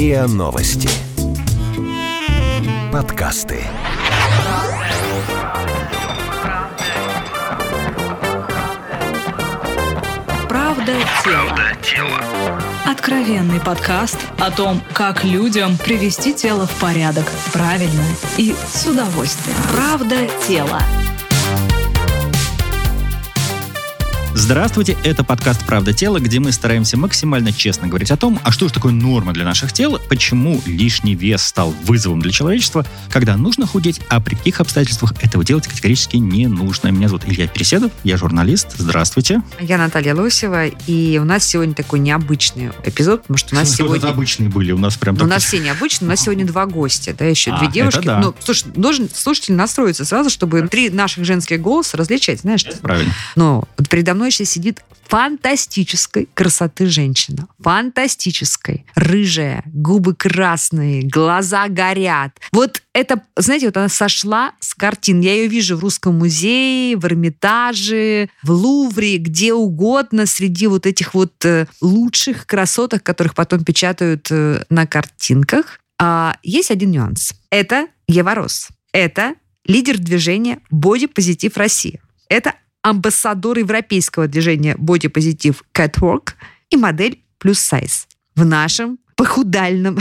РИА Новости. Подкасты. Правда тела. Откровенный подкаст о том, как людям привести тело в порядок правильно и с удовольствием. Правда тела. Здравствуйте, это подкаст «Правда тела», где мы стараемся максимально честно говорить о том, а что же такое норма для наших тел, почему лишний вес стал вызовом для человечества, когда нужно худеть, а при каких обстоятельствах этого делать категорически не нужно. Меня зовут Илья Переседов, я журналист. Здравствуйте. Я Наталья Лосева, и у нас сегодня такой необычный эпизод, потому что у нас сегодня... обычные были, у нас прям... У нас все необычные, у нас сегодня два гостя, да, еще две девушки. Да. Ну, слушай, должен слушатель настроиться сразу, чтобы три наших женских голоса различать, знаешь? Правильно. Но вот передо мной сейчас сидит фантастической красоты женщина. Фантастической. Рыжая, губы красные, глаза горят. Вот это, знаете, вот она сошла с картин. Я ее вижу в Русском музее, в Эрмитаже, в Лувре, где угодно, среди вот этих вот лучших красоток, которых потом печатают на картинках. Есть один нюанс. Это Ева Рос. Это лидер движения «Бодипозитив Россия». Это амбассадор европейского движения «Бодипозитив Catwalk» и модель «Плюс Сайз». В нашем похудальном,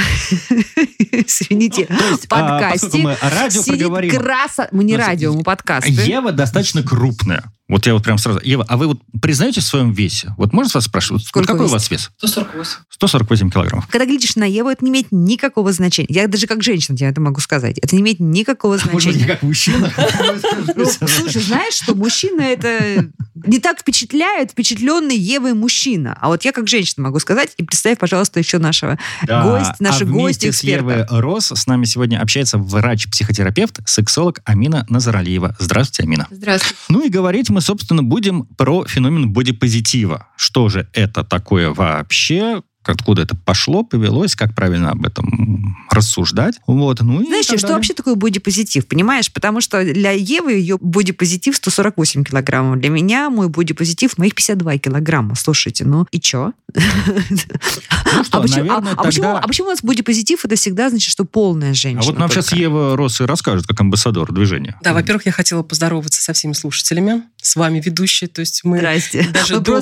извините, подкасте мы радио проговорим. Мы не радио, мы подкасты. Ева достаточно крупная. Вот я вот прям сразу... Ева, а вы вот признаетесь в своем весе? Вот можно вас спрашивать? Сколько какой у вас вес? 148. 148 килограммов. Когда глядишь на Еву, это не имеет никакого значения. Я даже как женщина тебе это могу сказать. Это не имеет никакого значения. Может быть, я как мужчина? Слушай, знаешь, что мужчина это не так впечатляет впечатленный Евой мужчина. А вот я как женщина могу сказать. И представь, пожалуйста, еще нашего гостя, наши гости, эксперта. Вместе с Евой Рос с нами сегодня общается врач-психотерапевт, сексолог Амина Назаралиева. Здравствуйте, Амина. Здравствуйте. Ну и говорить мы, собственно, будем про феномен бодипозитива. Что же это такое вообще? Откуда это пошло, повелось, как правильно об этом рассуждать. Вот. Ну, знаешь, что вообще такое бодипозитив, понимаешь? Потому что для Евы ее бодипозитив 148 килограммов. Для меня мой бодипозитив моих 52 килограмма. Слушайте, ну и чё? Почему у нас бодипозитив это всегда значит, что полная женщина? А вот нам сейчас Ева Рос и расскажет, как амбассадор движения. Да, во-первых, я хотела поздороваться со всеми слушателями, с вами ведущие, то есть мы даже до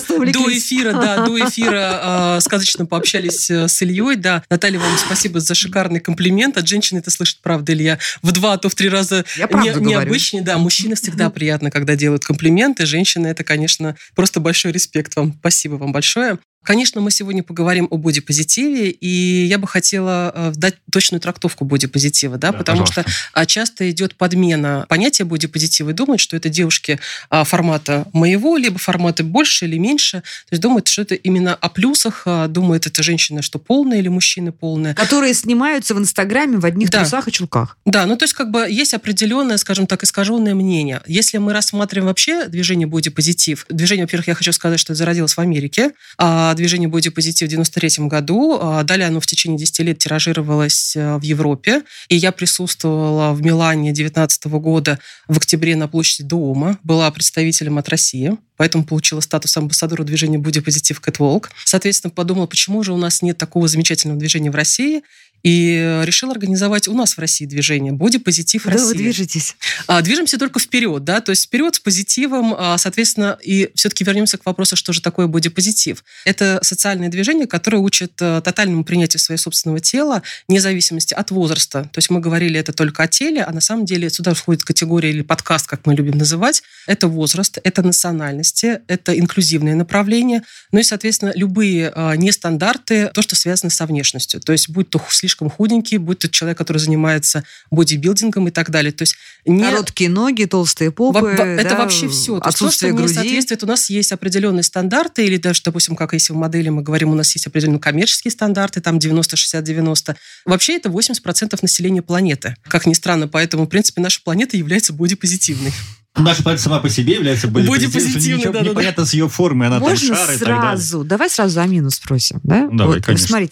эфира сказочно пообщались с Ильей. Да, Наталья, вам спасибо за шикарный комплимент. От женщины это слышит, правда, Илья, в 2, а то в 3 раза необычнее. Да, мужчина всегда приятно, когда делают комплименты. Женщина, это, конечно, просто большой респект вам. Спасибо вам большое. Конечно, мы сегодня поговорим о бодипозитиве, и я бы хотела дать точную трактовку бодипозитива, да, потому что часто идет подмена понятия бодипозитива и думают, что это девушки формата моего, либо формата больше или меньше, то есть думают, что это именно о плюсах, думают, это женщина, что полная или мужчина полная. Которые снимаются в Инстаграме в одних трусах и чулках. Да, ну то есть как бы есть определенное, скажем так, искаженное мнение. Если мы рассматриваем вообще движение бодипозитив, движение, во-первых, я хочу сказать, что это зародилось в Америке, движение бодипозитив в 1993 году. Далее оно в течение 10 лет тиражировалось в Европе. И я присутствовала в Милане 2019 года в октябре на площади Дуомо. Была представителем от России. Поэтому получила статус амбассадора движения бодипозитив Catwalk. Соответственно, подумала, почему же у нас нет такого замечательного движения в России. И решила организовать у нас в России движение «Бодипозитив Россия». Да, вы движетесь? Движемся только вперед, да, то есть вперед с позитивом, соответственно, и все-таки вернемся к вопросу, что же такое бодипозитив. Это социальное движение, которое учит тотальному принятию своего собственного тела, вне зависимости от возраста. То есть мы говорили это только о теле, а на самом деле сюда входит категория или подкаст, как мы любим называть. Это возраст, это национальности, это инклюзивное направление, ну и, соответственно, любые нестандарты, то, что связано со внешностью. То есть будь то слишком худенький, будь то человек, который занимается бодибилдингом и так далее. То есть короткие ноги, толстые попы. Это вообще все. Отсутствие груди. Не соответствует. У нас есть определенные стандарты, или даже, допустим, как если в модели мы говорим, у нас есть определенные коммерческие стандарты, там 90-60-90. Вообще это 80% населения планеты. Как ни странно, поэтому, в принципе, наша планета является бодипозитивной. Наша планета сама по себе является бодипозитивной, да. Непонятно с ее формой, она можно там шар и сразу, так далее. давай сразу Амину спросим, да? Давай, вот, конечно. Смотрите, вот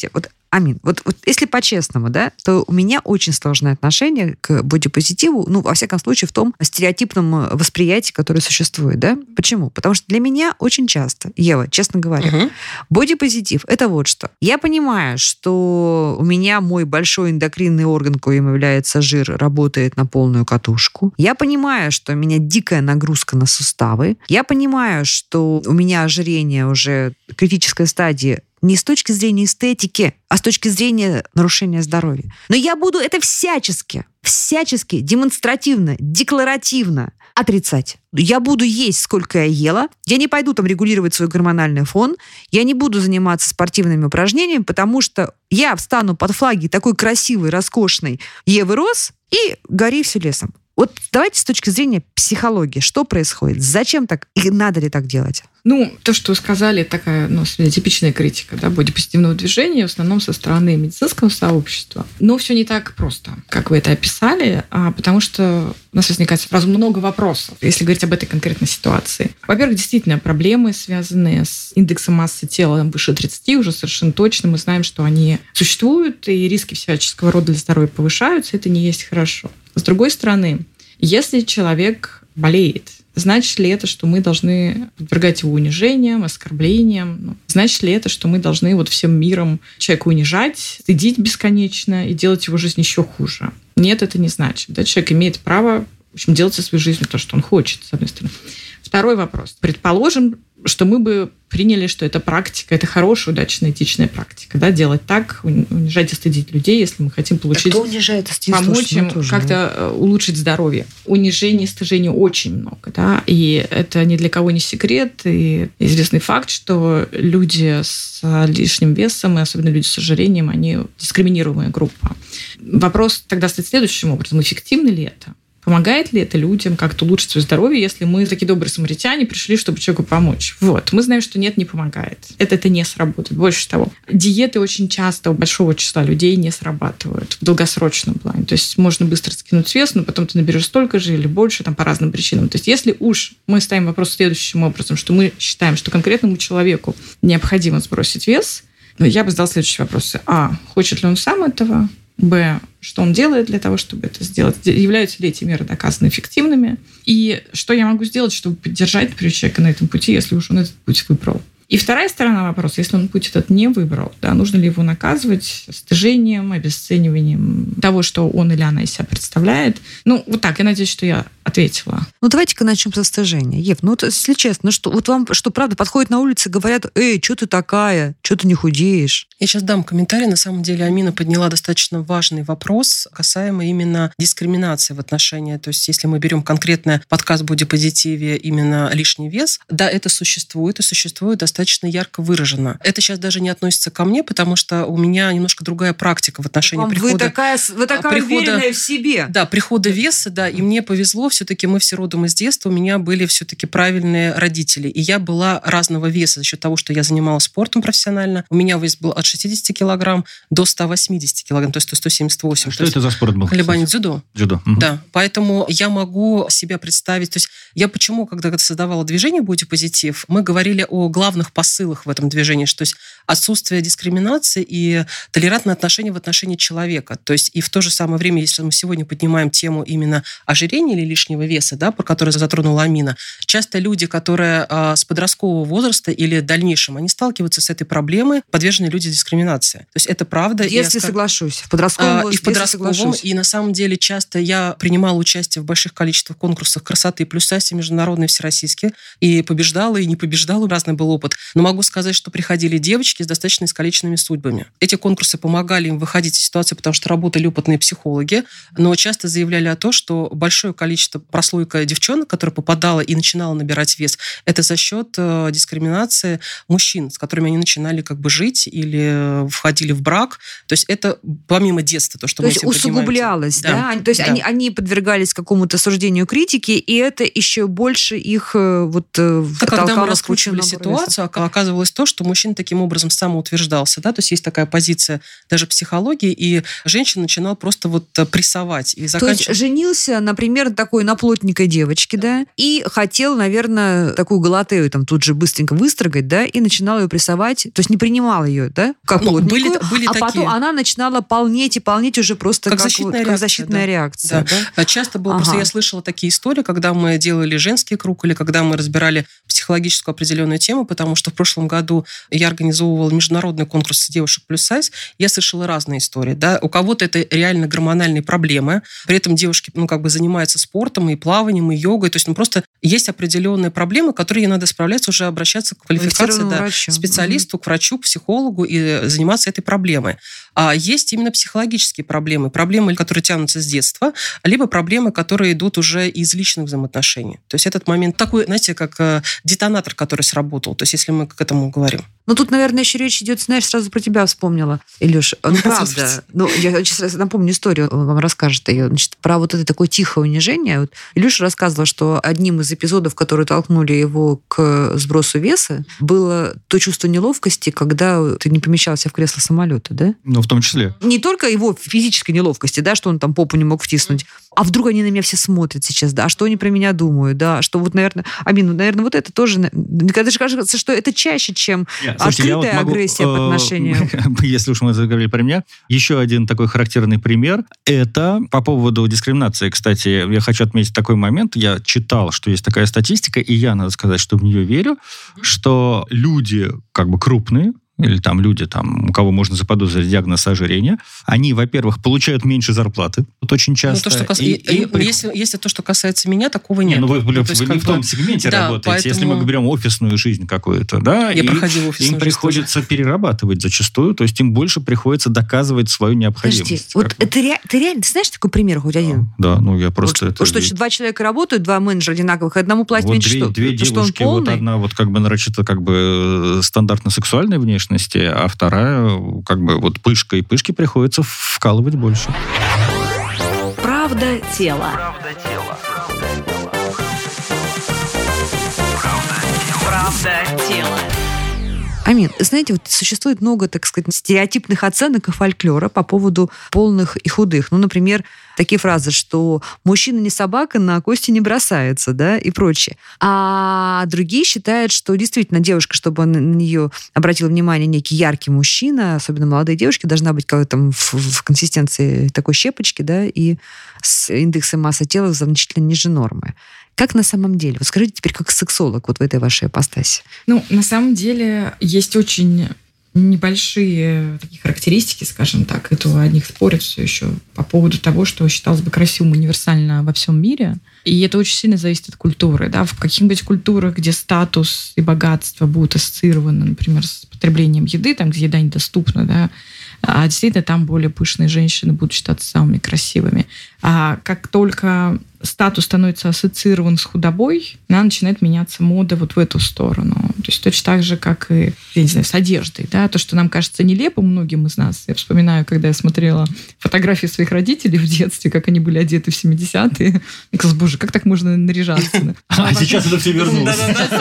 Амин, вот если по-честному, да, то у меня очень сложное отношение к бодипозитиву, во всяком случае, в том стереотипном восприятии, которое существует, да. Почему? Потому что для меня очень часто, Ева, честно говоря, бодипозитив — это вот что. Я понимаю, что у меня мой большой эндокринный орган, коим является жир, работает на полную катушку. Я понимаю, что у меня дикая нагрузка на суставы. Я понимаю, что у меня ожирение уже критической стадии не с точки зрения эстетики, а с точки зрения нарушения здоровья. Но я буду это всячески, демонстративно, декларативно отрицать. Я буду есть, сколько я ела. Я не пойду там регулировать свой гормональный фон. Я не буду заниматься спортивными упражнениями, потому что я встану под флаги такой красивой, роскошной Евы Рос и гори все лесом. Вот давайте с точки зрения психологии, что происходит? Зачем так? И надо ли так делать? То, что вы сказали, такая типичная критика бодипозитивного движения, в основном со стороны медицинского сообщества. Но все не так просто, как вы это описали, потому что у нас возникает сразу много вопросов, если говорить об этой конкретной ситуации. Во-первых, действительно, проблемы, связанные с индексом массы тела выше 30, уже совершенно точно мы знаем, что они существуют, и риски всяческого рода для здоровья повышаются, это не есть хорошо. С другой стороны, если человек болеет, значит ли это, что мы должны подвергать его унижениям, оскорблениям? Значит ли это, что мы должны всем миром человека унижать, стыдить бесконечно и делать его жизнь еще хуже? Нет, это не значит. Человек имеет право, делать со своей жизнью то, что он хочет, с одной стороны. Второй вопрос. Предположим, что мы бы приняли, что эта практика, это хорошая, удачная, этичная практика, делать так, унижать и стыдить людей, если мы хотим получить, помочь им как-то улучшить здоровье. Унижений, стыжений очень много, и это ни для кого не секрет, и известный факт, что люди с лишним весом, и особенно люди с ожирением, они дискриминируемая группа. Вопрос тогда стоит следующим образом: эффективно ли это? Помогает ли это людям как-то улучшить свое здоровье, если мы, такие добрые самаритяне, пришли, чтобы человеку помочь? Мы знаем, что нет, не помогает. Это не сработает. Больше того, диеты очень часто у большого числа людей не срабатывают в долгосрочном плане. То есть можно быстро скинуть вес, но потом ты наберешь столько же или больше по разным причинам. То есть если уж мы ставим вопрос следующим образом, что мы считаем, что конкретному человеку необходимо сбросить вес, я бы задала следующие вопросы. А, хочет ли он сам этого? Б, что он делает для того, чтобы это сделать? Являются ли эти меры доказаны эффективными? И что я могу сделать, чтобы поддержать человека на этом пути, если уж он этот путь выбрал? И вторая сторона вопроса: если он путь этот не выбрал, нужно ли его наказывать стыжением, обесцениванием того, что он или она из себя представляет? Так, я надеюсь, что я ответила. Давайте-ка начнем со стыжения. Ев, если честно, вам правда подходят на улице и говорят: эй, что ты такая, что ты не худеешь? Я сейчас дам комментарий. На самом деле Амина подняла достаточно важный вопрос, касаемо именно дискриминации в отношении. То есть если мы берем конкретно подкаст бодипозитиве, именно лишний вес, да, это существует, и существует достаточно ярко выражено. Это сейчас даже не относится ко мне, потому что у меня немножко другая практика в отношении прихода. Вы такая уверенная в себе. Да, прихода веса, да, и мне повезло, все-таки мы все родом из детства, у меня были все-таки правильные родители, и я была разного веса за счет того, что я занималась спортом профессионально. У меня вес был от 60 килограмм до 180 килограмм, то есть 178. Что это за спорт был? Колебание дзюдо. Дзюдо. Да, поэтому я могу себя представить. То есть я почему, когда создавала движение бодипозитив, мы говорили о главных посылах в этом движении, что есть отсутствие дискриминации и толерантное отношение в отношении человека. То есть и в то же самое время, если мы сегодня поднимаем тему именно ожирения или лишнего веса, про который затронула Амина, часто люди, которые с подросткового возраста или дальнейшем, они сталкиваются с этой проблемой, подвержены люди дискриминации. То есть это правда. Если соглашусь. В подростковом возрасте. И в подростковом. И на самом деле часто я принимала участие в больших количествах конкурсах красоты плюс сайсе международные, всероссийские, и побеждала, и не побеждала. Разный был опыт. Но могу сказать, что приходили девочки с достаточно искалеченными судьбами. Эти конкурсы помогали им выходить из ситуации, потому что работали опытные психологи, но часто заявляли о том, что большое количество прослойка девчонок, которая попадала и начинала набирать вес, это за счет дискриминации мужчин, с которыми они начинали жить или входили в брак. То есть это помимо детства, то, что мы этим усугублялось, да? То есть они подвергались какому-то суждению критики, и это еще больше их когда мы раскручивали ситуацию, оказывалось то, что мужчина таким образом самоутверждался, да, то есть есть такая позиция даже психологии, и женщина начинала просто прессовать. И То есть женился, например, такой такой на плотненькой девочке, да, и хотел, наверное, такую галатею там тут же быстренько выстрогать, да, и начинал ее прессовать, то есть не принимал ее, да, как плотненькую, были а такие. Потом она начинала полнеть уже просто как защитная реакция. Да. Часто было, просто я слышала такие истории, когда мы делали женский круг или когда мы разбирали психологическую определенную тему, потому что в прошлом году я организовывала международный конкурс девушек плюс сайз, я слышала разные истории, да, у кого-то это реально гормональные проблемы, при этом девушки, занимаются спортом и плаванием, и йогой, то есть, просто есть определенные проблемы, которые ей надо справляться, уже обращаться к квалификации, к специалисту, к врачу, к психологу и заниматься этой проблемой. А есть именно психологические проблемы, которые тянутся с детства, либо проблемы, которые идут уже из личных взаимоотношений. То есть этот момент такой, знаете, как детонатор, который сработал, то есть если мы к этому говорим. Тут, наверное, еще речь идет, знаешь, сразу про тебя вспомнила, Илюш. Правда. Я сейчас напомню историю, он вам расскажет ее. Значит, про вот это такое тихое унижение. Вот Илюша рассказывала, что одним из эпизодов, которые толкнули его к сбросу веса, было то чувство неловкости, когда ты не помещался в кресло самолета, да? В том числе. Не только его физической неловкости, да, что он там попу не мог втиснуть, а вдруг они на меня все смотрят сейчас, да, а что они про меня думают, да, что вот, наверное, наверное, вот это тоже, когда же кажется, что это чаще, чем открытая агрессия по отношению. Если уж мы заговорили про меня, еще один такой характерный пример, это по поводу дискриминации, кстати, я хочу отметить такой момент, я читал, что есть такая статистика, и я, надо сказать, что в нее верю, что люди крупные, или люди, у кого можно заподозрить диагноз ожирения, они, во-первых, получают меньше зарплаты. Вот очень часто. Если то, что касается меня, такого нет. Вы не в том сегменте работаете. Поэтому... Если мы берем офисную жизнь какую-то, да, я проходила офисную жизнь. Им приходится перерабатывать зачастую, то есть им больше приходится доказывать свою необходимость. Подожди, ты реально, ты знаешь такой пример хоть один? Да, я просто... Что 2 человека работают, 2 менеджера одинаковых, одному платят меньше, что? Две девушки, одна нарочито стандартно сексуальная внешность, а вторая, пышка, и пышке приходится вкалывать больше. Правда тела. Правда тела. Амин, знаете, существует много, так сказать, стереотипных оценок и фольклора по поводу полных и худых. Например, такие фразы, что мужчина не собака, на кости не бросается, да, и прочее. А другие считают, что действительно девушка, чтобы на нее обратил внимание некий яркий мужчина, особенно молодые девушки, должна быть в консистенции такой щепочки, да, и с индексом массы тела значительно ниже нормы. Как на самом деле? Скажите теперь, как сексолог в этой вашей ипостаси. На самом деле есть очень небольшие такие характеристики, скажем так, это у одних спорят все еще по поводу того, что считалось бы красивым универсально во всем мире. И это очень сильно зависит от культуры. Да? В каких-нибудь культурах, где статус и богатство будут ассоциированы, например, с потреблением еды, там, где еда недоступна, да, а действительно там более пышные женщины будут считаться самыми красивыми. А как только статус становится ассоциирован с худобой, она начинает меняться мода в эту сторону. То есть точно так же, как и, я не знаю, с одеждой. Да? То, что нам кажется нелепым многим из нас. Я вспоминаю, когда я смотрела фотографии своих родителей в детстве, как они были одеты в 70-е. Я казалось, боже, как так можно наряжаться? А сейчас это все вернулось.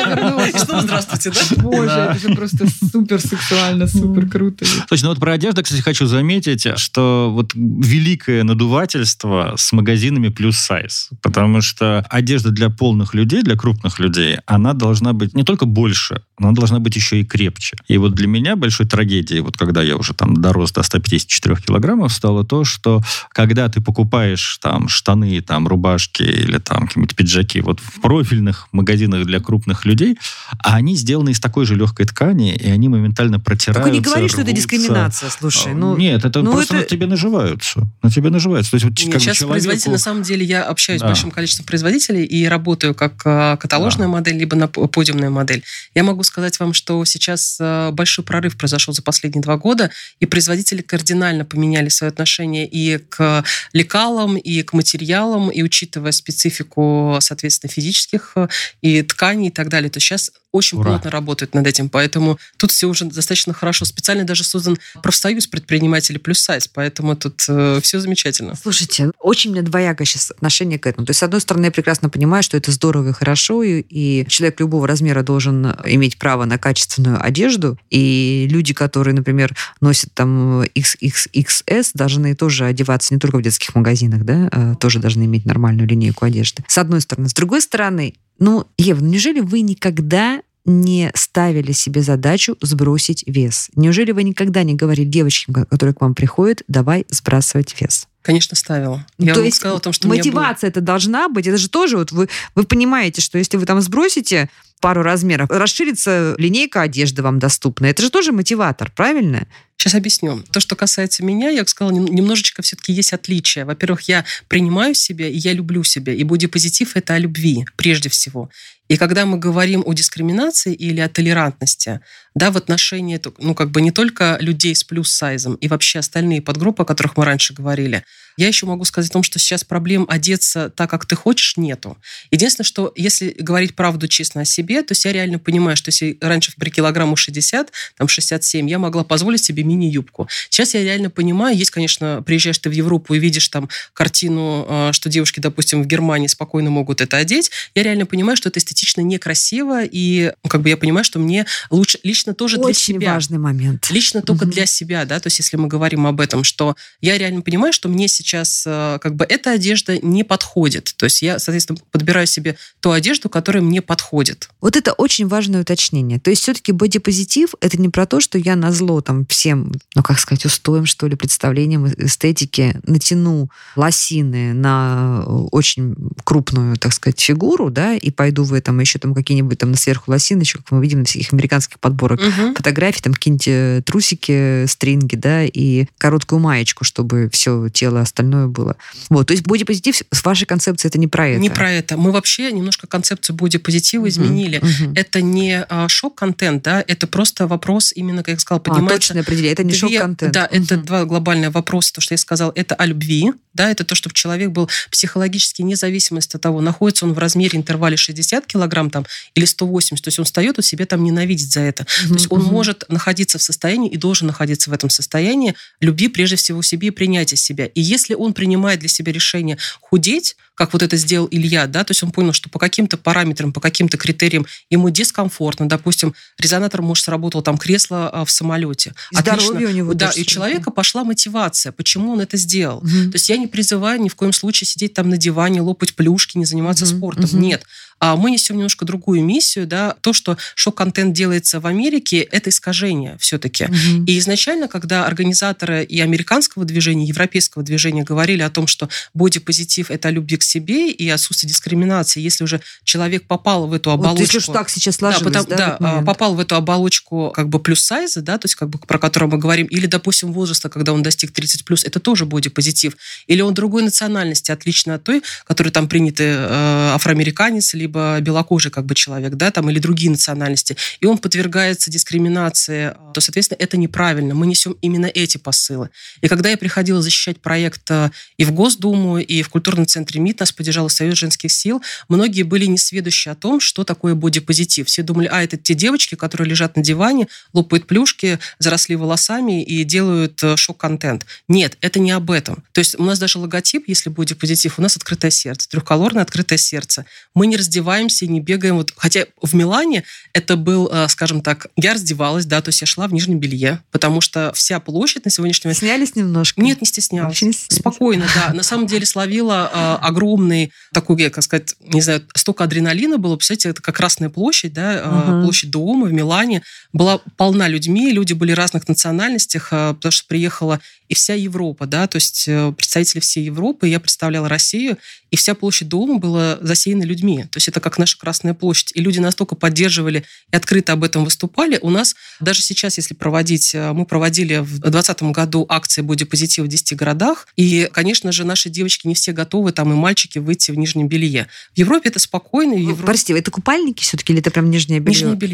И снова здравствуйте, да? Боже, это же просто супер сексуально, супер круто. Точно, про одежду, кстати, хочу заметить, что великое надувательство с магазинами плюс сайз. Потому что одежда для полных людей, для крупных людей, она должна быть не только больше, но она должна быть еще и крепче. И для меня большой трагедией, когда я уже дорос до 154 килограммов, стало то, что когда ты покупаешь штаны, рубашки или какие-нибудь пиджаки в профильных магазинах для крупных людей, а они сделаны из такой же легкой ткани, и они моментально протираются. Только не говори, что это дискриминация, слушай. Нет, это просто на тебе наживаются. То есть, сейчас производители, на самом деле, я общаюсь с большим количеством производителей и работаю как каталожная модель, либо подиумная модель. Я могу сказать вам, что сейчас большой прорыв произошел за последние 2 года, и производители кардинально поменяли свое отношение и к лекалам, и к материалам, и учитывая специфику, соответственно, физических и тканей и так далее. То сейчас очень плотно работают над этим, поэтому тут все уже достаточно хорошо. Специально даже создан профсоюз предпринимателей плюс сайз, поэтому тут все замечательно. Слушайте, очень у меня двоякое сейчас отношение к этому. То есть, с одной стороны, я прекрасно понимаю, что это здорово и хорошо, и человек любого размера должен иметь право на качественную одежду, и люди, которые, например, носят там XXXS, должны тоже одеваться не только в детских магазинах, да, а тоже должны иметь нормальную линейку одежды. С одной стороны. С другой стороны, Ева, неужели вы никогда не ставили себе задачу сбросить вес? Неужели вы никогда не говорили девочкам, которые к вам приходят, давай сбрасывать вес? Конечно, ставила. Я вам сказала о том, что мотивация это должна быть. Это же тоже вы понимаете, что если вы там сбросите пару размеров, расширится линейка одежды вам доступна. Это же тоже мотиватор, правильно? Сейчас объясню. То, что касается меня, я сказала, немножечко все-таки есть отличия. Во-первых, я принимаю себя, и я люблю себя. И бодипозитив – это о любви, прежде всего. И когда мы говорим о дискриминации или о толерантности, да, в отношении, не только людей с плюс-сайзом и вообще остальные подгруппы, о которых мы раньше говорили, я еще могу сказать о том, что сейчас проблем одеться так, как ты хочешь, нету. Единственное, что если говорить правду честно о себе, то есть я реально понимаю, что если раньше при килограмму 60, там 67, я могла позволить себе мини-юбку. Сейчас я реально понимаю, есть, конечно, приезжаешь ты в Европу и видишь там картину, что девушки, допустим, в Германии спокойно могут это одеть, я реально понимаю, что это эстетично некрасиво, и я понимаю, что мне лучше лично тоже для себя. Очень важный момент. Лично только для себя, да, то есть если мы говорим об этом, что я реально понимаю, что мне сейчас эта одежда не подходит. То есть я, соответственно, подбираю себе ту одежду, которая мне подходит. Вот это очень важное уточнение. То есть все-таки бодипозитив – это не про то, что я назло там всем, устоям, что ли, представлениям эстетики натяну лосины на очень крупную, так сказать, фигуру, да, и пойду в этом еще там какие-нибудь там сверху лосины, еще, как мы видим на всяких американских подборах фотографий, там какие-нибудь трусики, стринги, да, и короткую маечку, чтобы все тело остальное было. То есть бодипозитив с вашей концепцией это не про это. Не про это. Мы вообще немножко концепцию бодипозитива изменили. Это не шок-контент, да, это просто вопрос именно, как я сказала, поднимается... Точное определение, это не шок-контент. Да, это два глобальных вопроса. То, что я сказала, это о любви, да, это то, чтобы человек был психологически независимость от того, находится он в размере интервале 60 килограмм там, или 180, то есть он встает, он себя там ненавидит за это. То есть он может находиться в состоянии и должен находиться в этом состоянии любви прежде всего себе и принятия себя. И если он принимает для себя решение худеть, как вот это сделал Илья, да, то есть он понял, что по каким-то параметрам, по каким-то критериям ему дискомфортно, допустим, резонатор, может, сработал там кресло в самолете. Здоровье у него. Да, и у человека пошла мотивация, почему он это сделал. То есть я не призываю ни в коем случае сидеть там на диване, лопать плюшки, не заниматься спортом. Нет. А мы несем немножко другую миссию, да, то, что шок-контент делается в Америке, это искажение все-таки. И изначально, когда организаторы и американского движения, и европейского движения говорили о том, что бодипозитив – это о любви к себе и отсутствие дискриминации, если уже человек попал в эту оболочку... если уж так сейчас сложилось, попал в эту оболочку плюс-сайза, да, то есть про которую мы говорим, или, допустим, возраста, когда он достиг 30+, это тоже бодипозитив. Или он другой национальности, отлично от той, которой там приняты афроамериканец, либо белокожий человек, да, там, или другие национальности, и он подвергается дискриминации, то, соответственно, это неправильно. Мы несем именно эти посылы. И когда я приходила защищать проект и в Госдуму, и в культурном центре МИД, нас поддержал Союз женских сил, многие были несведущи о том, что такое бодипозитив. Все думали, это те девочки, которые лежат на диване, лопают плюшки, заросли волосами и делают шок-контент. Нет, это не об этом. То есть у нас даже логотип, если бодипозитив, у нас открытое сердце, трехколорное открытое сердце. Мы не раздеваемся, не бегаем. Хотя в Милане это был, скажем так, я раздевалась, да, то есть я шла в нижнем белье, потому что вся площадь на сегодняшний момент... Снялись немножко? Нет, не стеснялась. Спокойно, да. На самом деле словила огромный такой, как сказать, не знаю, столько адреналина было. Представляете, это как Красная площадь, да, площадь Дуомо в Милане была полна людьми, люди были разных национальностях, потому что приехала и вся Европа, да, то есть представители всей Европы, я представляла Россию, и вся площадь Дуомо была засеяна людьми. То есть это как наша Красная площадь. И люди настолько поддерживали и открыто об этом выступали. У нас даже сейчас, если проводить, мы проводили в 2020 году акции бодипозитива в 10 городах, и, конечно же, наши девочки не все готовы, там и мальчики, выйти в нижнем белье. В Европе это спокойно. Простите, это купальники все-таки или это прям нижнее белье? Нижнее белье.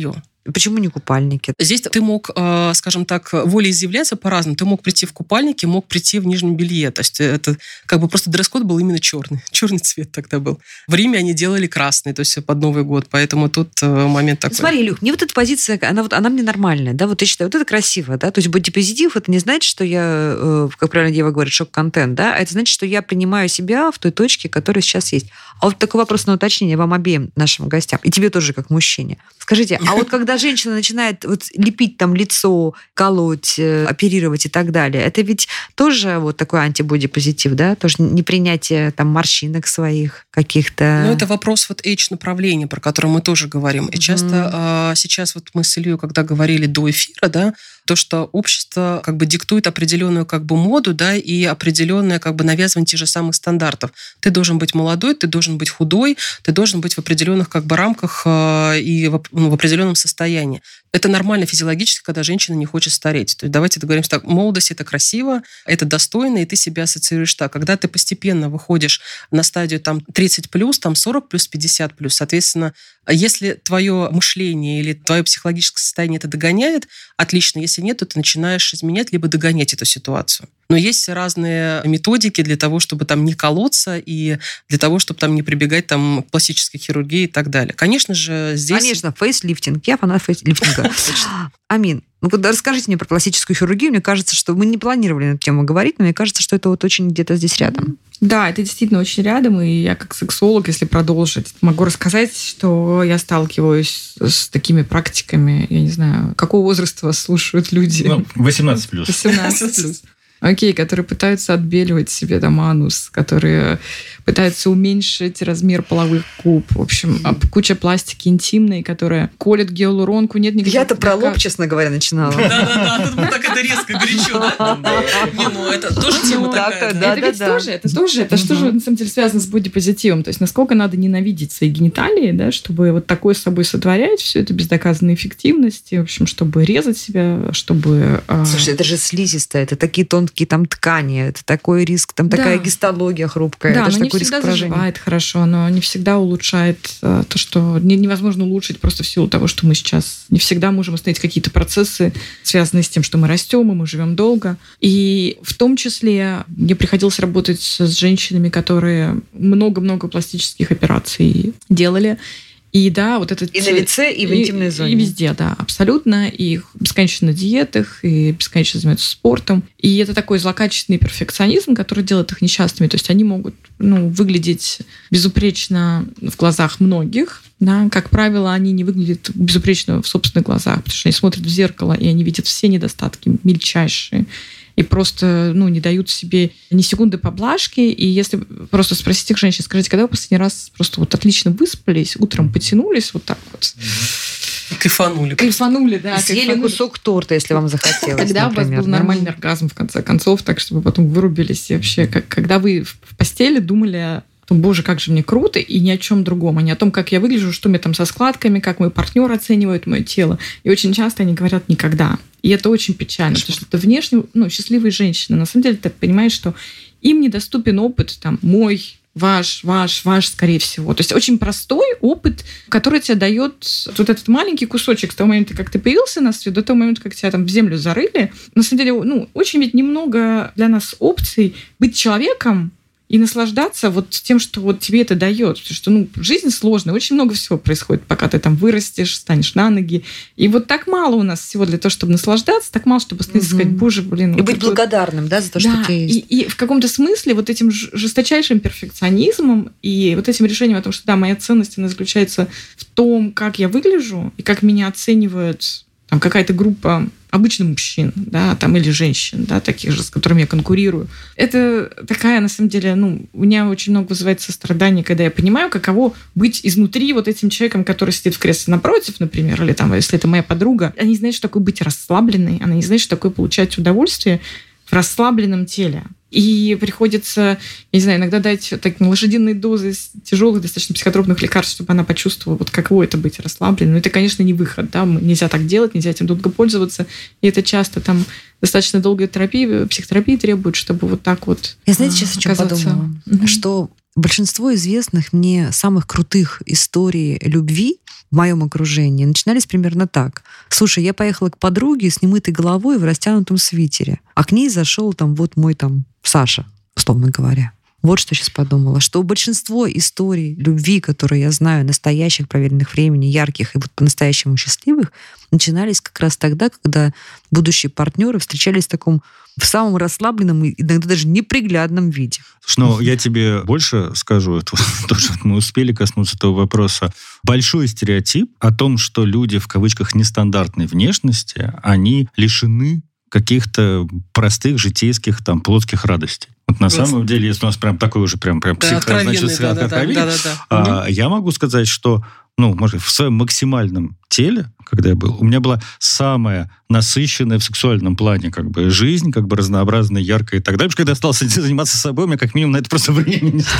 Почему не купальники? Здесь ты мог, скажем так, волеизъявляться по-разному. Ты мог прийти в купальнике, мог прийти в нижнем белье. То есть это как бы просто дресс-код был именно черный. Черный цвет тогда был. В Риме они делали красный, то есть под Новый год. Поэтому тут момент такой. Смотри, Илюх, мне вот эта позиция, она мне нормальная, да, вот я считаю, вот это красиво, да, то есть бодипозитив, это не значит, что я, как правильно Ева говорит, шок-контент, да, а это значит, что я принимаю себя в той точке, которая сейчас есть. А вот такой вопрос на уточнение вам обеим нашим гостям, и тебе тоже как мужчине. Скажите, а вот когда женщина начинает вот лепить там лицо, колоть, оперировать и так далее, это ведь тоже вот такой антибодипозитив, да, тоже непринятие там морщинок своих каких-то. Ну, это вопрос вот H-направления, про который мы тоже говорим. И часто сейчас вот мы с Ильей, когда говорили до эфира, да, то, что общество как бы диктует определенную как бы моду, да, и определенное как бы навязывание тех же самых стандартов. Ты должен быть молодой, ты должен быть худой, ты должен быть в определенных как бы рамках и в определенном состоянии. Это нормально физиологически, когда женщина не хочет стареть. То есть давайте договоримся так, молодость – это красиво, это достойно, и ты себя ассоциируешь так. Когда ты постепенно выходишь на стадию там 30+, там 40+, 50+, соответственно, если твое мышление или твое психологическое состояние это догоняет, отлично. Если нет, то ты начинаешь изменять либо догонять эту ситуацию. Но есть разные методики для того, чтобы там не колоться и для того, чтобы там не прибегать там, к пластической хирургии и так далее. Конечно же, здесь... Конечно, фейслифтинг. Я фанат фейслифтинга. Амин, ну вот расскажите мне про пластическую хирургию. Мне кажется, что мы не планировали на эту тему говорить, но мне кажется, что это вот очень где-то здесь рядом. Да, это действительно очень рядом, и я как сексолог, если продолжить, могу рассказать, что я сталкиваюсь с такими практиками, я не знаю, какого возраста вас слушают люди? 18+. 18+. Окей, которые пытаются отбеливать себе там анус, которые пытаются уменьшить размер половых губ. В общем, куча пластики интимной, которая колет гиалуронку. Нет никаких... Я-то про лоб, честно говоря, начинала. Да-да-да, тут мы так это резко, горячо, да? Не, ну это тоже тема такая. Это ведь тоже, это что же на самом деле связано с бодипозитивом? То есть насколько надо ненавидеть свои гениталии, да, чтобы вот такое с собой сотворять, все это без доказанной эффективности, в общем, чтобы резать себя, чтобы... Слушай, это же слизистая, это такие тонкие там ткани, это такой риск, там такая гистология хрупкая. Да, это но не всегда заживает хорошо, но не всегда улучшает то, что невозможно улучшить просто в силу того, что мы сейчас не всегда можем остановить какие-то процессы, связанные с тем, что мы растем, и мы живем долго. И в том числе мне приходилось работать с женщинами, которые много-много пластических операций делали. И да, вот этот... И на лице, и в интимной зоне. И везде, да, абсолютно. И бесконечно на диетах, и бесконечно занимаются спортом. И это такой злокачественный перфекционизм, который делает их несчастными. То есть они могут выглядеть безупречно в глазах многих. Да. Как правило, они не выглядят безупречно в собственных глазах, потому что они смотрят в зеркало, и они видят все недостатки мельчайшие. И просто не дают себе ни секунды поблажки. И если просто спросить их женщин, скажите, когда вы последний раз просто вот отлично выспались, утром потянулись вот так вот? Кайфанули, да. Съели кусок торта, если вам захотелось, когда например, у вас был нормальный оргазм, в конце концов, так, чтобы потом вырубились. И вообще, когда вы в постели думали о том, боже, как же мне круто, и ни о чем другом, а не о том, как я выгляжу, что у меня там со складками, как мой партнер оценивает мое тело. И очень часто они говорят «никогда». И это очень печально, потому что это внешне счастливые женщины. На самом деле ты понимаешь, что им недоступен опыт там, мой, ваш, скорее всего. То есть очень простой опыт, который тебе дает вот этот маленький кусочек с того момента, как ты появился на свет, до того момента, как тебя там в землю зарыли. На самом деле, очень ведь немного для нас опций быть человеком, и наслаждаться вот тем, что вот тебе это дает. Потому что жизнь сложная, очень много всего происходит, пока ты там вырастешь, станешь на ноги. И вот так мало у нас всего для того, чтобы наслаждаться, так мало, чтобы остановиться и сказать, боже, блин. И быть благодарным, да, за то, что у тебя есть. И в каком-то смысле вот этим жесточайшим перфекционизмом и вот этим решением о том, что да, моя ценность, она заключается в том, как я выгляжу и как меня оценивают там какая-то группа обычных мужчин, да, там, или женщин, да, таких же, с которыми я конкурирую. Это такая, на самом деле, у меня очень много вызывает сострадания, когда я понимаю, каково быть изнутри вот этим человеком, который сидит в кресле напротив, например, или там, если это моя подруга. Она не знает, что такое быть расслабленной, она не знает, что такое получать удовольствие в расслабленном теле. И приходится, я не знаю, иногда дать лошадиные дозы тяжелых, достаточно психотропных лекарств, чтобы она почувствовала, вот каково это быть расслабленной. Но это, конечно, не выход, да, нельзя так делать, нельзя этим долго пользоваться. И это часто там достаточно долгая терапия, психотерапия требует, чтобы вот так вот Я, знаете, сейчас о чем подумала? Что большинство известных мне самых крутых историй любви в моем окружении начинались примерно так. Слушай, я поехала к подруге с немытой головой в растянутом свитере, а к ней зашел там вот мой там Саша, условно говоря. Вот что сейчас подумала, что большинство историй любви, которые я знаю, настоящих, проверенных времени, ярких и вот по-настоящему счастливых, начинались как раз тогда, когда будущие партнеры встречались в самом расслабленном и иногда даже неприглядном виде. Слушай, я тебе больше скажу, тоже мы успели коснуться этого вопроса. Большой стереотип о том, что люди в кавычках нестандартной внешности, они лишены каких-то простых житейских плотских радостей. Вот на самом деле, если у нас прям такой уже прям откровенный, я могу сказать, что может, в своем максимальном теле, когда я был, у меня была самая насыщенная в сексуальном плане жизнь, разнообразная, яркая и так далее. Потому что когда я стал заниматься собой, у меня как минимум на это просто времени не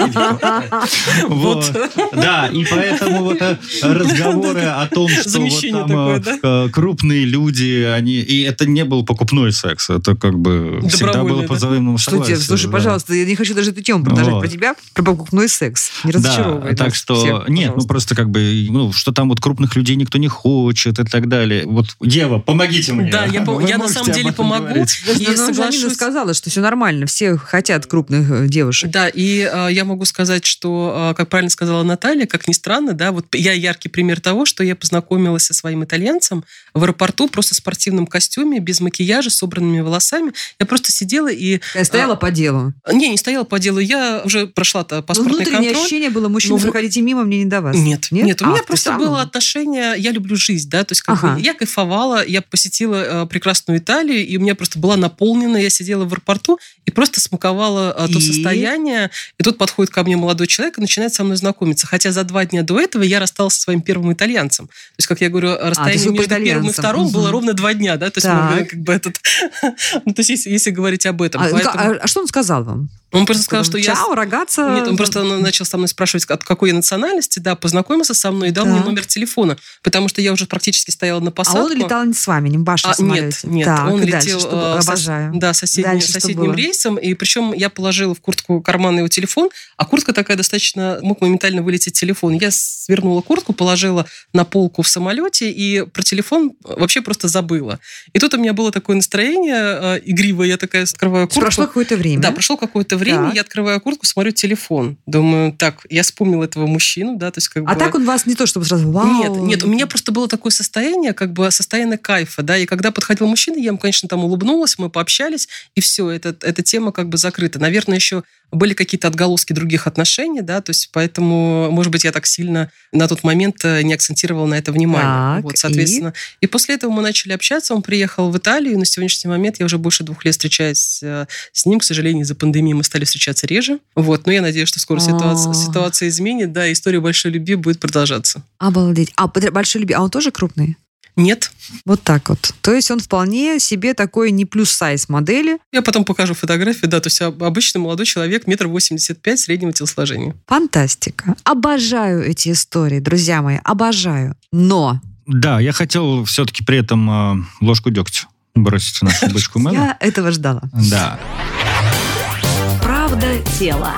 стало. Да, и поэтому разговоры о том, что там крупные люди, и это не был покупной секс, это всегда было по взаимному согласию. Слушай, пожалуйста, я не хочу даже эту тему продолжать про тебя, про покупной секс. Не разочаровывай. Так что, нет, просто что там крупных людей никто не хочет и так далее. Ева, помогите мне. Да, я на самом деле помогу. И соглашусь. Сказала, что все нормально, все хотят крупных девушек. Да, и я могу сказать, что, как правильно сказала Наталья, как ни странно, да, я яркий пример того, что я познакомилась со своим итальянцем в аэропорту просто в спортивном костюме, без макияжа, с собранными волосами. Я просто сидела и... Стояла по делу? Не стояла по делу. Я уже прошла паспортный контроль. Внутреннее ощущение было, мужчины, проходите мимо, мне не до вас. Нет, у меня просто было отношение, я люблю жизнь, да, то есть я кайфовала, я посетила прекрасную Италию, и у меня просто была наполнена, я сидела в аэропорту и просто смаковала то состояние, и тут подходит ко мне молодой человек и начинает со мной знакомиться, хотя за 2 дня до этого я рассталась со своим первым итальянцем. То есть, как я говорю, расстояние между первым и вторым было ровно 2 дня, да, то есть мы то есть если говорить об этом. А что он сказал вам? Он просто сказал, что Чао, рогаться. Нет, он просто начал со мной спрашивать, от какой я национальности, да, познакомился со мной и дал мне номер телефона, потому что я уже практически стояла на посадку. А он летал не с вами, не в вашем самолете? Нет, он летел соседним рейсом, и причем я положила в куртку карман его телефон, а куртка такая достаточно, мог моментально вылететь телефон. Я свернула куртку, положила на полку в самолете, и про телефон вообще просто забыла. И тут у меня было такое настроение игривое, я такая открываю куртку. Прошло какое-то время. Да, прошло какое-то время, я открываю куртку, смотрю телефон. Думаю, так, я вспомнила этого мужчину, да, то есть так он вас не то, чтобы сразу вау. Нет, у меня просто было такое состояние, состояние кайфа, да, и когда подходил мужчина, я ему, конечно, улыбнулась, мы пообщались, и все, эта тема закрыта. Наверное, еще были какие-то отголоски других отношений, да, то есть поэтому, может быть, я так сильно на тот момент не акцентировала на это внимание. Так, соответственно. И после этого мы начали общаться, он приехал в Италию, и на сегодняшний момент я уже больше 2 лет встречаюсь с ним, к сожалению, из-за пандемии мы стали встречаться реже. Но я надеюсь, что скоро ситуация изменит, да, история большой любви будет продолжаться. Обалдеть. Большой любви, он тоже крупный? Нет. Вот так вот. То есть он вполне себе такой не плюс-сайз модели. Я потом покажу фотографии, да, то есть обычный молодой человек, 1,85 м, среднего телосложения. Фантастика. Обожаю эти истории, друзья мои, обожаю. Но... Да, я хотел все-таки при этом ложку дегтя бросить в нашу бочку мэла. Я этого ждала. Да. Правда тела.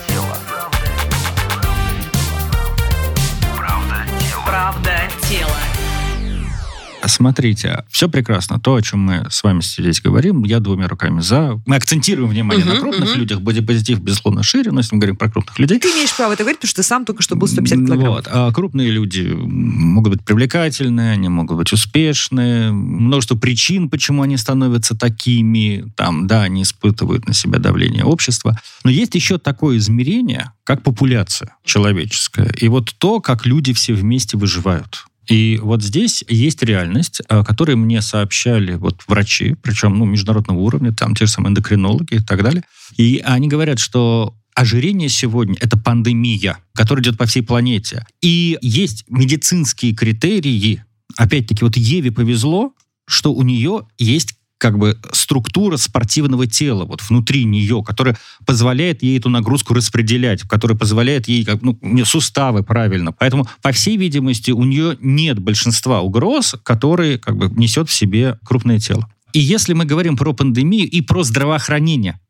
Правда тела. Смотрите, все прекрасно. То, о чем мы с вами здесь говорим, я 2 руками за. Мы акцентируем внимание на крупных людях. Бодипозитив, безусловно, шире, но если мы говорим про крупных людей... Ты имеешь право это говорить, потому что ты сам только что был 150 килограммов. А крупные люди могут быть привлекательные, они могут быть успешные. Множество причин, почему они становятся такими. Они испытывают на себя давление общества. Но есть еще такое измерение, как популяция человеческая. И то, как люди все вместе выживают. И здесь есть реальность, которую мне сообщали врачи, причем международного уровня, те же самые эндокринологи и так далее. И они говорят, что ожирение сегодня – это пандемия, которая идет по всей планете. И есть медицинские критерии. Опять-таки, Еве повезло, что у нее есть структура спортивного тела внутри нее, которая позволяет ей эту нагрузку распределять, которая позволяет ей суставы правильно. Поэтому, по всей видимости, у нее нет большинства угроз, которые несет в себе крупное тело. И если мы говорим про пандемию и про здравоохранение,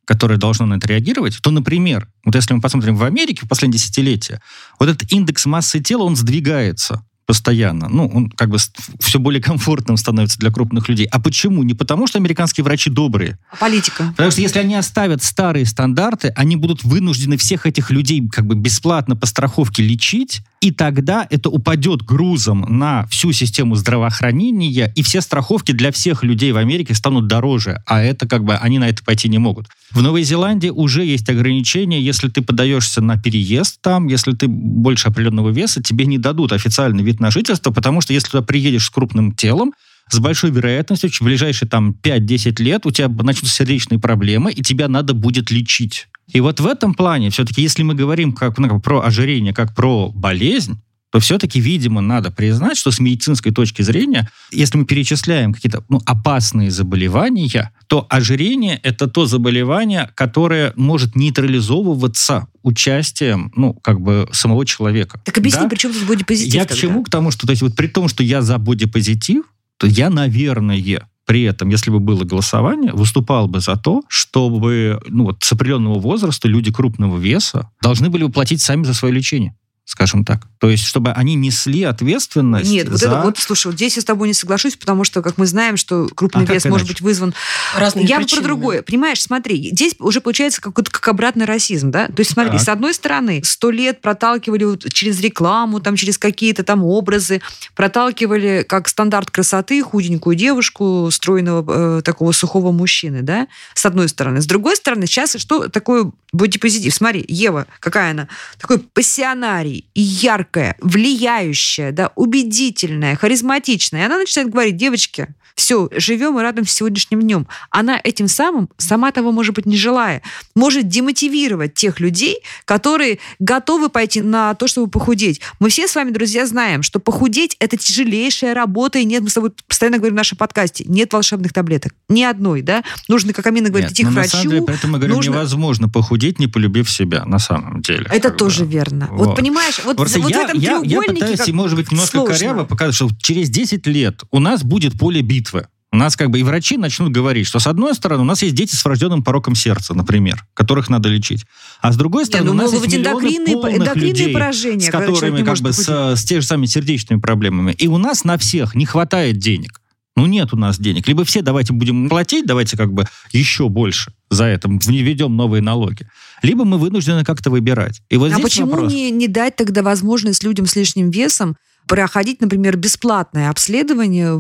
которое должно на это реагировать, то, например, вот если мы посмотрим в Америке в последние десятилетия, вот этот индекс массы тела, он сдвигается постоянно. Ну, он как бы все более комфортным становится для крупных людей. А почему? Не потому, что американские врачи добрые. А политика? Потому что если они оставят старые стандарты, они будут вынуждены всех этих людей как бы бесплатно по страховке лечить, и тогда это упадет грузом на всю систему здравоохранения, и все страховки для всех людей в Америке станут дороже, а это как бы они на это пойти не могут. В Новой Зеландии уже есть ограничения, если ты подаешься на переезд там, если ты больше определенного веса, тебе не дадут официальный вид на жительство, потому что если туда приедешь с крупным телом, с большой вероятностью в ближайшие там 5-10 лет у тебя начнутся сердечные проблемы, и тебя надо будет лечить. И вот в этом плане все-таки, если мы говорим как про ожирение, как про болезнь, то все-таки, видимо, надо признать, что с медицинской точки зрения, если мы перечисляем какие-то опасные заболевания, то ожирение – это то заболевание, которое может нейтрализовываться участием, самого человека. Так объясни, при чем тут бодипозитив? Я к чему? К тому, что, то есть, вот при том, что я за бодипозитив, то я, наверное, при этом, если бы было голосование, выступал бы за то, чтобы с определенного возраста люди крупного веса должны были бы платить сами за свое лечение. Скажем так. То есть, чтобы они несли ответственность. Нет, слушай, здесь я с тобой не соглашусь, потому что, как мы знаем, что крупный вес может быть вызван... Разными причинами. Про другое. Понимаешь, смотри, здесь уже получается как обратный расизм, да? То есть, смотри, с одной стороны, 100 лет проталкивали через рекламу, через какие-то образы, проталкивали как стандарт красоты худенькую девушку, стройного такого сухого мужчины, да? С одной стороны. С другой стороны, сейчас что такое бодипозитив? Смотри, Ева, какая она? Такой пассионарий, и яркая, влияющая, да, убедительная, харизматичная. И она начинает говорить: девочки, все, живем и радуемся сегодняшним днем. Она этим самым, сама того, может быть, не желая, может демотивировать тех людей, которые готовы пойти на то, чтобы похудеть. Мы все с вами, друзья, знаем, что похудеть – это тяжелейшая работа, и нет, мы с тобой постоянно говорим в нашем подкасте, нет волшебных таблеток. Ни одной, да? Нужно, как Амина говорит, идти к врачу. На самом деле, поэтому мы говорим, невозможно похудеть, не полюбив себя, на самом деле. Это тоже верно. Вот понимаешь, вот в этом треугольнике... Я пытаюсь, может быть, немножко коряво показать, что через 10 лет у нас будет поле битвы. У нас и врачи начнут говорить, что с одной стороны у нас есть дети с врожденным пороком сердца, например, которых надо лечить. А с другой стороны у нас есть миллионы полных людей, с которыми с те же самыми сердечными проблемами. И у нас на всех не хватает денег. Нет у нас денег. Либо все давайте будем платить, давайте еще больше за это, введем новые налоги. Либо мы вынуждены как-то выбирать. И вот здесь почему вопрос. не дать тогда возможность людям с лишним весом проходить, например, бесплатное обследование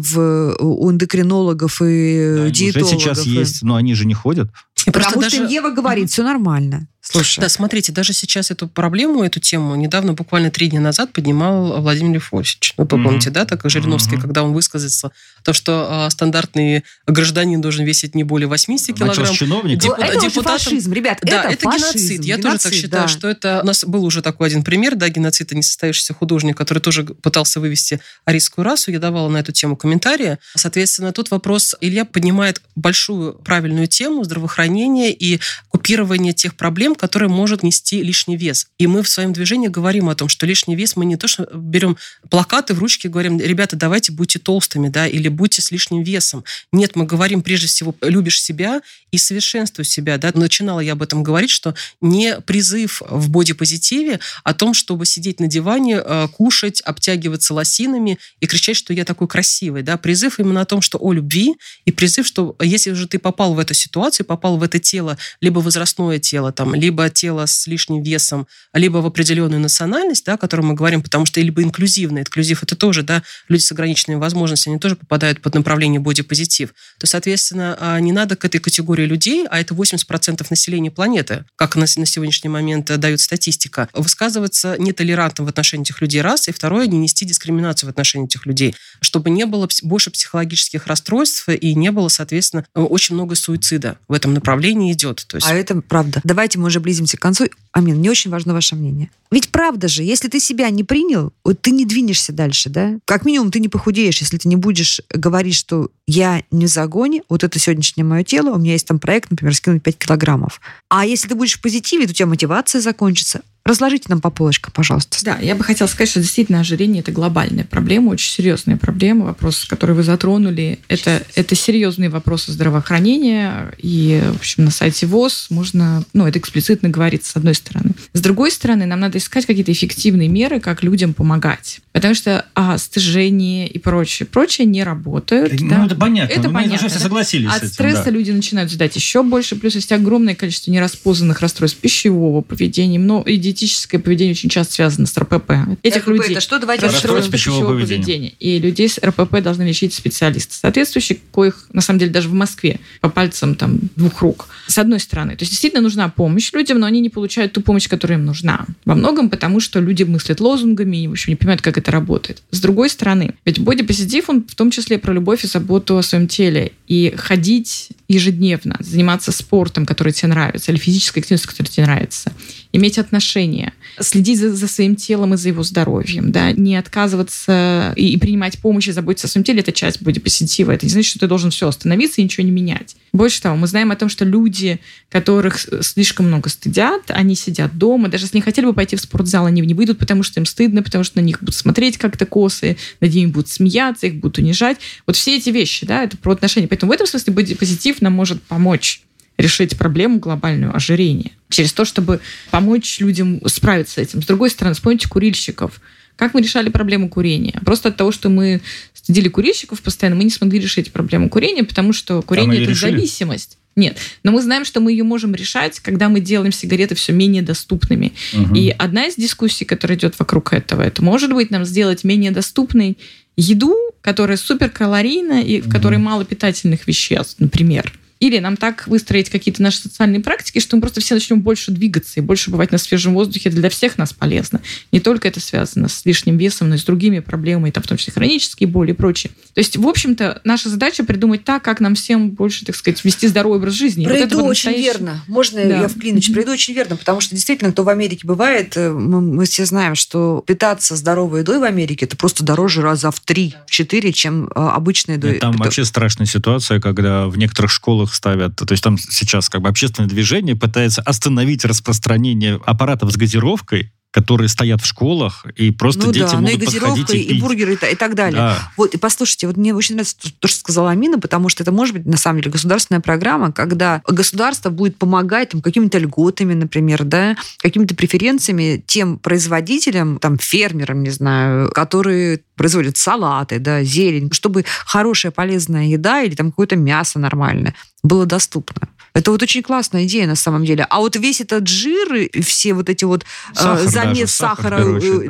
у эндокринологов и диетологов? Уже сейчас есть, но они же не ходят. Потому что Ева говорит, все нормально. Слушай. Да, смотрите, даже сейчас эту проблему, эту тему недавно, буквально 3 дня назад, поднимал Владимир Лефортович. Вы помните, да, так как Жириновский, когда он высказался, то, что стандартный гражданин должен весить не более 80 килограмм. Начал с чиновников. Это уже фашизм, ребят, да, это геноцид. Я тоже так считаю, что это... У нас был уже такой один пример, да, геноцида несостоявшийся художник, который тоже пытался вывести арийскую расу. Я давала на эту тему комментарии. Соответственно, тут вопрос... Илья поднимает большую правильную тему здравоохранения и купирования тех проблем, которые может нести лишний вес. И мы в своем движении говорим о том, что лишний вес, мы не то, что берем плакаты в ручки и говорим: ребята, давайте будьте толстыми, да, или будьте с лишним весом. Нет, мы говорим прежде всего: любишь себя и совершенствуй себя, да. Начинала я об этом говорить, что не призыв в бодипозитиве о том, чтобы сидеть на диване, кушать, обтягиваться лосинами и кричать, что я такой красивый, да. Призыв именно о том, что о любви, и призыв, что если уже ты попал в эту ситуацию, попал в это тело, либо возрастное тело, либо тело с лишним весом, либо в определенную национальность, да, о которой мы говорим, потому что либо инклюзивный. Инклюзив – это тоже, да, люди с ограниченными возможностями, они тоже попадают под направление бодипозитив. То, соответственно, не надо к этой категории людей, а это 80% населения планеты, как на сегодняшний момент дает статистика, высказываться нетолерантно в отношении этих людей, раз, и второе, не нести дискриминацию в отношении этих людей, чтобы не было больше психологических расстройств и не было, соответственно, очень много суицида в этом направлении идет. То есть... А это правда. Давайте мы уже близимся к концу. Амин, мне очень важно ваше мнение. Ведь правда же, если ты себя не принял, вот ты не двинешься дальше, да? Как минимум ты не похудеешь, если ты не будешь говорить, что я не в загоне, вот это сегодняшнее мое тело, у меня есть там проект, например, скинуть 5 килограммов. А если ты будешь в позитиве, то у тебя мотивация закончится, Разложите нам по полочкам, пожалуйста. Да, я бы хотела сказать, что действительно ожирение – это глобальная проблема, очень серьезная проблема. Вопрос, который вы затронули, это серьезные вопросы здравоохранения. И, в общем, на сайте ВОЗ можно, это эксплицитно говорится, с одной стороны. С другой стороны, нам надо искать какие-то эффективные меры, как людям помогать. Потому что стыжение и прочее не работают. Это понятно. Это понятно. Мы уже все согласились с этим. От стресса люди начинают задать еще больше. Плюс есть огромное количество нераспознанных расстройств пищевого поведения. И диетическое поведение очень часто связано с РПП. Этих РПП людей. Это что? Давайте расстройство пищевого поведения. И людей с РПП должны лечить специалисты, соответствующие, коих, на самом деле, даже в Москве по пальцам двух рук. С одной стороны. То есть действительно нужна помощь людям, но они не получают ту помощь, которая им нужна. Во многом потому, что люди мыслят лозунгами и, в общем, не понимают, как это работает. С другой стороны, ведь бодипозитив, он в том числе про любовь и заботу о своем теле. И ходить ежедневно, заниматься спортом, который тебе нравится, или физической активностью, которая тебе нравится, иметь отношения, следить за своим телом и за его здоровьем, да, не отказываться и принимать помощь и заботиться о своем теле – это часть бодипозитива. Это не значит, что ты должен все остановиться и ничего не менять. Больше того, мы знаем о том, что люди, которых слишком много стыдят, они сидят дома, даже если не хотели бы пойти в спортзал, они не выйдут, потому что им стыдно, потому что на них будут смотреть как-то косо, над ними будут смеяться, их будут унижать. Вот все эти вещи, да, это про отношения. Поэтому в этом смысле бодипозитив нам может помочь решить проблему глобальную ожирения через то, чтобы помочь людям справиться с этим. С другой стороны, вспомните курильщиков. Как мы решали проблему курения? Просто от того, что мы стыдили курильщиков постоянно, мы не смогли решить проблему курения, потому что курение – это зависимость. Нет, но мы знаем, что мы ее можем решать, когда мы делаем сигареты все менее доступными. Угу. И одна из дискуссий, которая идет вокруг этого, это может быть нам сделать менее доступной еду, которая суперкалорийна и в которой мало питательных веществ, например. Или нам так выстроить какие-то наши социальные практики, что мы просто все начнем больше двигаться и больше бывать на свежем воздухе. Это для всех нас полезно. Не только это связано с лишним весом, но и с другими проблемами, там, в том числе хронические боли и прочее. То есть, в общем-то, наша задача придумать так, как нам всем больше, так сказать, вести здоровый образ жизни. Про еду очень верно. Можно я вклинюсь? Про еду очень верно, потому что действительно, кто в Америке бывает, мы все знаем, что питаться здоровой едой в Америке это просто дороже раза в 3-4, чем обычной едой. Там вообще страшная ситуация, когда в некоторых школах ставят, то есть там сейчас как бы общественное движение пытается остановить распространение аппаратов с газировкой, которые стоят в школах, и просто дети могут подходить и пить. И бургеры, и так далее. Да. Вот, и послушайте, вот мне очень нравится то, что сказала Амина, потому что это может быть, на самом деле, государственная программа, когда государство будет помогать там, какими-то льготами, например, да, какими-то преференциями тем производителям, там, фермерам, не знаю, которые производят салаты, да, зелень, чтобы хорошая полезная еда или там какое-то мясо нормальное было доступно. Это вот очень классная идея на самом деле. А вот весь этот жир и все вот эти вот замес сахара,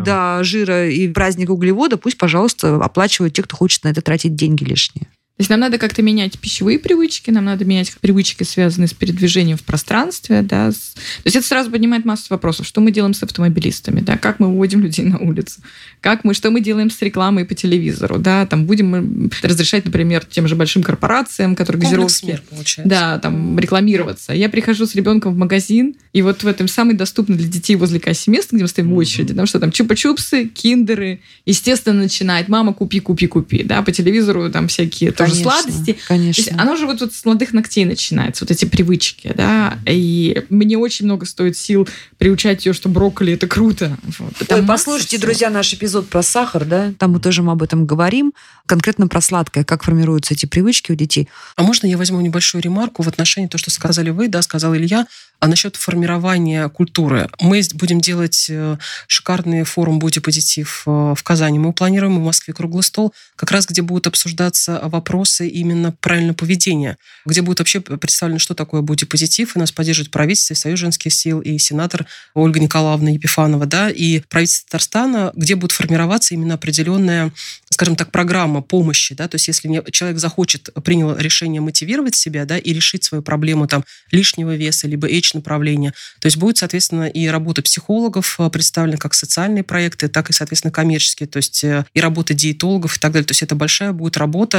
жира и праздник углевода, пусть, пожалуйста, оплачивают те, кто хочет на это тратить деньги лишние. То есть нам надо как-то менять пищевые привычки, нам надо менять привычки, связанные с передвижением в пространстве. Да. То есть это сразу поднимает массу вопросов. Что мы делаем с автомобилистами? Да? Как мы выводим людей на улицу? Что мы делаем с рекламой по телевизору? Да? Там будем мы разрешать, например, тем же большим корпорациям, которые газировки, рекламироваться. Я прихожу с ребенком в магазин, и вот в этом самый доступный для детей возле кассы место, где мы стоим в очереди, там что там, чупа-чупсы, киндеры, естественно, начинает мама купи. Да? По телевизору там всякие сладости. Конечно. То есть оно же вот с молодых ногтей начинается, вот эти привычки, да, и мне очень много стоит сил приучать ее, что брокколи – это круто. Вот. Послушайте, друзья, наш эпизод про сахар, да, там мы тоже об этом говорим, конкретно про сладкое, как формируются эти привычки у детей. А можно я возьму небольшую ремарку в отношении того, что сказали вы, да, сказал Илья, а насчет формирования культуры. Мы будем делать шикарный форум «Бодипозитив» в Казани. Мы планируем в Москве круглый стол, как раз где будут обсуждаться вопросы именно правильного поведения, где будет вообще представлено, что такое бодипозитив, и нас поддержит правительство, и Союз женских сил, и сенатор Ольга Николаевна Епифанова, да, и правительство Татарстана, где будет формироваться именно определенная, скажем так, программа помощи, да, то есть если человек принял решение мотивировать себя, да, и решить свою проблему там лишнего веса, либо направления. То есть будет, соответственно, и работа психологов представлена как социальные проекты, так и, соответственно, коммерческие, то есть и работа диетологов и так далее. То есть это большая будет работа, проведена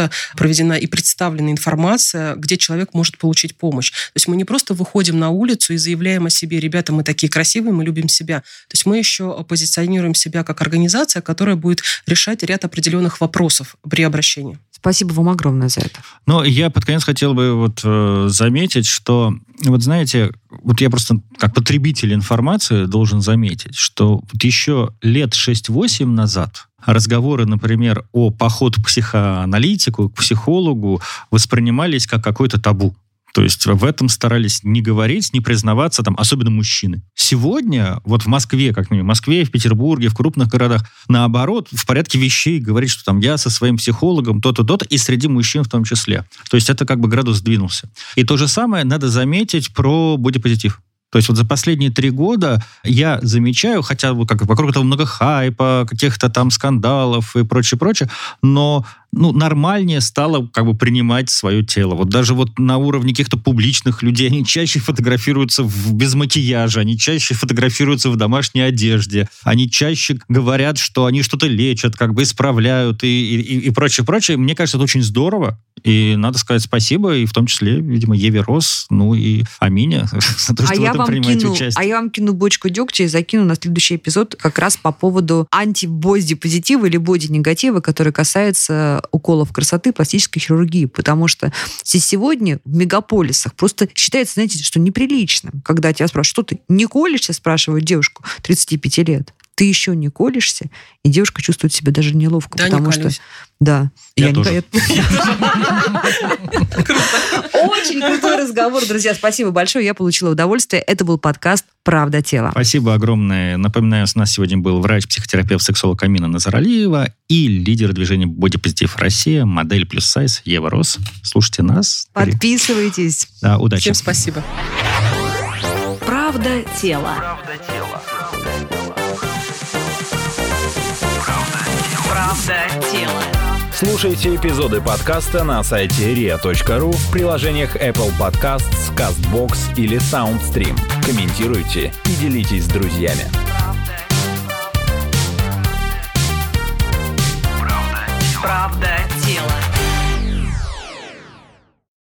проведена и представлена информация, где человек может получить помощь. То есть мы не просто выходим на улицу и заявляем о себе: ребята, мы такие красивые, мы любим себя. То есть мы еще позиционируем себя как организация, которая будет решать ряд определенных вопросов при обращении. Спасибо вам огромное за это. Но я под конец хотел бы заметить, что, знаете, я просто как потребитель информации должен заметить, что еще лет 6-8 назад разговоры, например, о походе к психоаналитику, к психологу воспринимались как какое-то табу. То есть в этом старались не говорить, не признаваться, особенно мужчины. Сегодня, в Москве, как минимум, в Москве, в Петербурге, в крупных городах, наоборот, в порядке вещей говорить, что я со своим психологом то-то, то-то, и среди мужчин в том числе. То есть это градус сдвинулся. И то же самое надо заметить про бодипозитив. То есть за последние 3 года я замечаю, хотя вокруг этого много хайпа, каких-то скандалов и прочее, но нормальнее стало принимать свое тело. Даже на уровне каких-то публичных людей они чаще фотографируются без макияжа, они чаще фотографируются в домашней одежде, они чаще говорят, что они что-то лечат, исправляют и прочее. Мне кажется, это очень здорово, и надо сказать спасибо, и в том числе, видимо, Еве Рос, и Амине за то, что в этом принимаете участие. А я вам кину бочку дегтя и закину на следующий эпизод как раз по поводу антибодипозитива или боди-негатива, который касается уколов красоты, пластической хирургии, потому что сегодня в мегаполисах просто считается, знаете, что неприличным, когда тебя спрашивают: что ты не колешься, спрашивают девушку 35 лет. Ты еще не колешься, и девушка чувствует себя даже неловко, да, потому что... Да. Я тоже. Очень крутой разговор, друзья. Спасибо большое, я получила удовольствие. Это был подкаст «Правда тела». Спасибо огромное. Напоминаю, у нас сегодня был врач-психотерапевт, сексолог Амина Назаралиева и лидер движения «Бодипозитив Россия», модель плюс сайз Ева Рос. Слушайте нас. Подписывайтесь. Да, удачи. Всем спасибо. «Правда тела». «Правда тела». Слушайте эпизоды подкаста на сайте ria.ru, в приложениях Apple Podcasts, CastBox или SoundStream. Комментируйте и делитесь с друзьями.